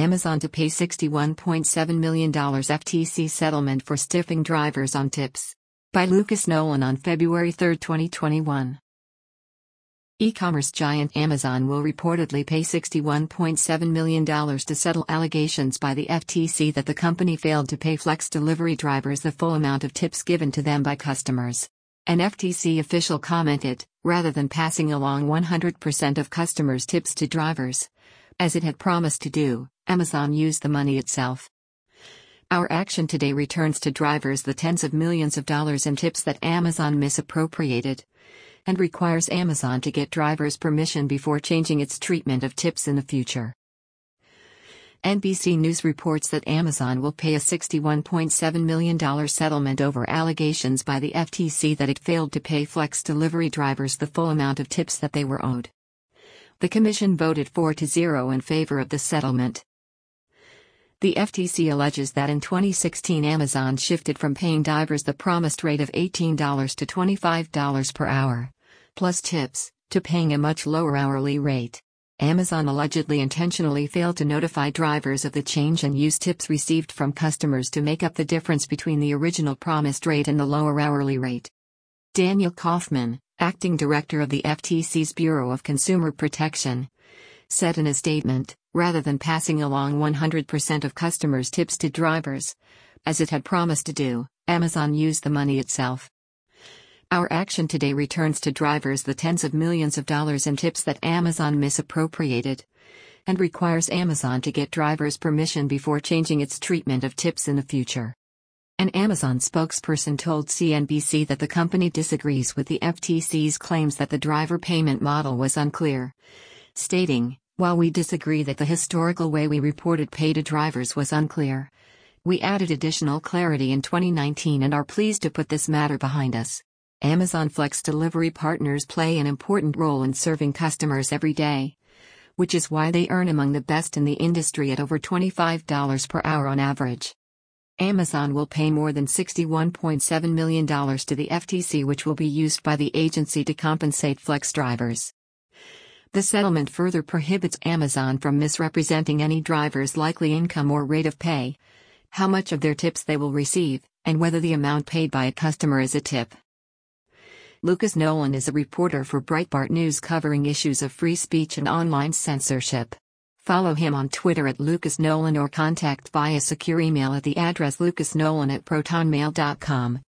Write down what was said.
Amazon to pay $61.7 million FTC settlement for stiffing drivers on tips. By Lucas Nolan on February 3, 2021. E-commerce giant Amazon will reportedly pay $61.7 million to settle allegations by the FTC that the company failed to pay flex delivery drivers the full amount of tips given to them by customers. An FTC official commented, rather than passing along 100% of customers' tips to drivers, as it had promised to do, Amazon used the money itself. Our action today returns to drivers the tens of millions of dollars in tips that Amazon misappropriated, and requires Amazon to get drivers' permission before changing its treatment of tips in the future. NBC News reports that Amazon will pay a $61.7 million settlement over allegations by the FTC that it failed to pay flex delivery drivers the full amount of tips that they were owed. The commission voted 4-0 in favor of the settlement. The FTC alleges that in 2016 Amazon shifted from paying drivers the promised rate of $18 to $25 per hour, plus tips, to paying a much lower hourly rate. Amazon allegedly intentionally failed to notify drivers of the change and used tips received from customers to make up the difference between the original promised rate and the lower hourly rate. Daniel Kaufman, acting director of the FTC's Bureau of Consumer Protection, said in a statement, rather than passing along 100% of customers' tips to drivers, as it had promised to do, Amazon used the money itself. Our action today returns to drivers the tens of millions of dollars in tips that Amazon misappropriated, and requires Amazon to get drivers' permission before changing its treatment of tips in the future. An Amazon spokesperson told CNBC that the company disagrees with the FTC's claims that the driver payment model was unclear, stating, "While we disagree that the historical way we reported pay to drivers was unclear, we added additional clarity in 2019 and are pleased to put this matter behind us." Amazon Flex delivery partners play an important role in serving customers every day, which is why they earn among the best in the industry at over $25 per hour on average. Amazon will pay more than $61.7 million to the FTC, which will be used by the agency to compensate Flex drivers. The settlement further prohibits Amazon from misrepresenting any driver's likely income or rate of pay, how much of their tips they will receive, and whether the amount paid by a customer is a tip. Lucas Nolan is a reporter for Breitbart News covering issues of free speech and online censorship. Follow him on Twitter at Lucas Nolan or contact via secure email at the address lucasnolan@protonmail.com.